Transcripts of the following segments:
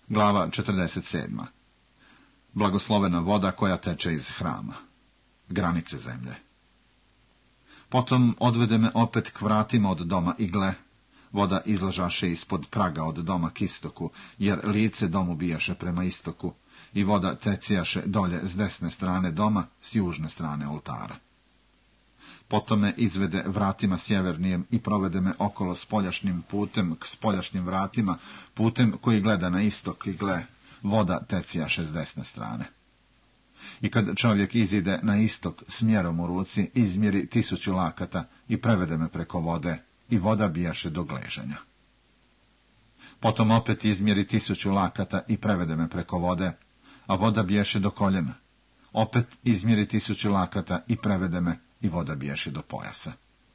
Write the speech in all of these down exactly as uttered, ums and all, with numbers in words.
Glava četrdeset sedma. Blagoslovena voda koja teče iz hrama. Granice zemlje. Potom odvede me opet k vratima od doma i gle, voda izlažaše ispod praga od doma k istoku, jer lice domu bijaše prema istoku, i voda tecijaše dolje s desne strane doma, s južne strane oltara. Potom me izvede vratima sjevernijem i provede me okolo spoljašnjim putem k spoljašnjim vratima, putem koji gleda na istok, i gle, voda tecijaše s desne strane. I kad čovjek izide na istok s mjerom u ruci, izmjeri tisuću lakata i prevede me preko vode, i voda bijaše do gleženja. Potom opet izmjeri tisuću lakata i prevede me preko vode, a voda biješe do koljena. Opet izmjeri tisuću lakata i prevede me, i voda biješe do pojasa.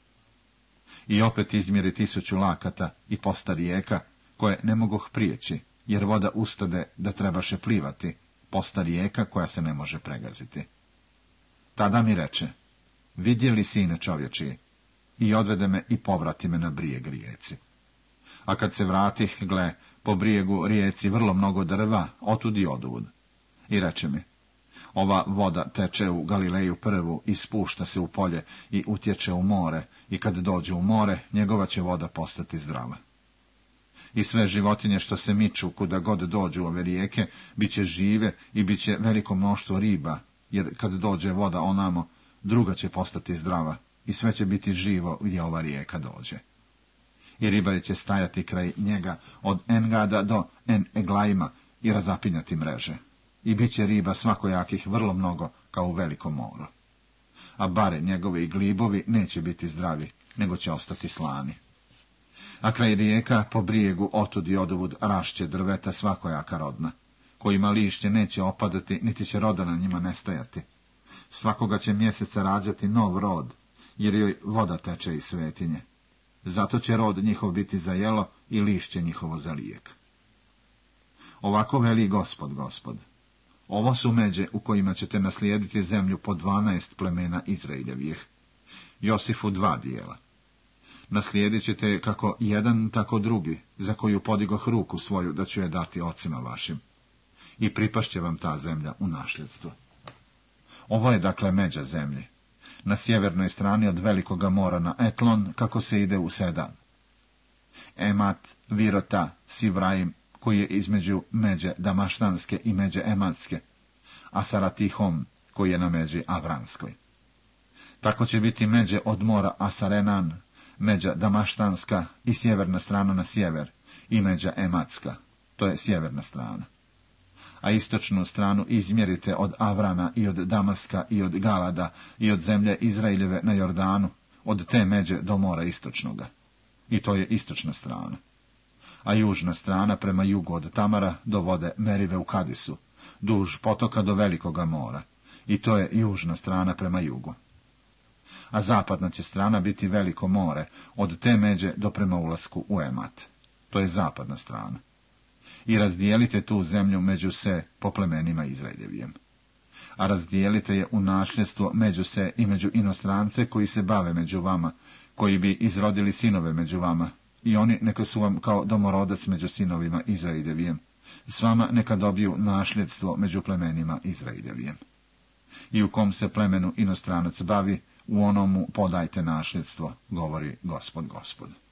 I opet izmjeri tisuću lakata i posta rijeka, koje ne mogoh prijeći, jer voda ustade da trebaše plivati, posta rijeka koja se ne može pregaziti. Tada mi reče, vidjeli sine čovječiji, i odvede me i povrati me na brijeg rijeci. A kad se vratih, gle, po brijegu rijeci vrlo mnogo drva, otud i oduvud. I reče mi, ova voda teče u Galileju prvu i spušta se u polje i utječe u more, i kad dođe u more, njegova će voda postati zdrava. I sve životinje što se miču kuda god dođu ove rijeke, bit će žive i bit će veliko mnoštvo riba, jer kad dođe voda onamo, druga će postati zdrava, i sve će biti živo gdje ova rijeka dođe. I ribari će stajati kraj njega od Engada do En-Eglajima i razapinjati mreže. I bit će riba svakojakih vrlo mnogo kao u velikom moru. A bare njegove i glibovi neće biti zdravi, nego će ostati slani. A kraj rijeka po brijegu otud i odovud rašće drveta svakojaka rodna, kojima lišće neće opadati, niti će roda na njima nestajati. Svakoga će mjeseca rađati nov rod, jer joj voda teče iz svetinje. Zato će rod njihov biti za jelo i lišće njihovo za lijek. Ovako veli Gospod, Gospod. Ovo su međe u kojima ćete naslijediti zemlju po dvanaest plemena Izraeljevih. Josifu dva dijela. Naslijedit ćete kako jedan, tako drugi, za koju podigoh ruku svoju da ću je dati ocima vašim. I pripašće vam ta zemlja u nasljedstvo. Ovo je dakle međa zemlji. Na sjevernoj strani od velikoga mora na Etlon, kako se ide u Sedan. Emat, Virota, Sivraim, koji je između međe Damaštanske i međe Ematske, a Saratihom, koji je na međi Avranskoj. Tako će biti međe od mora Asarenan, međa Damaštanska i sjeverna strana na sjever, i međa Ematska, to je sjeverna strana. A istočnu stranu izmjerite od Avrana i od Damaska i od Galada i od zemlje Izraeljeve na Jordanu, od te međe do mora istočnoga. I to je istočna strana. A južna strana prema jugu od Tamara do vode Merive u Kadisu, duž potoka do velikoga mora. I to je južna strana prema jugu. A zapadna će strana biti veliko more, od te međe do prema ulasku u Emat. To je zapadna strana. I razdijelite tu zemlju među se po plemenima Izraeljevijem. A razdijelite je u nasljedstvo među se i među inostrance koji se bave među vama, koji bi izrodili sinove među vama, i oni neka su vam kao domorodac među sinovima Izraeljevijem. S vama neka dobiju nasljedstvo među plemenima Izraeljevijem. I u kom se plemenu inostranac bavi, u onomu podajte nasljedstvo, govori Gospod, Gospod.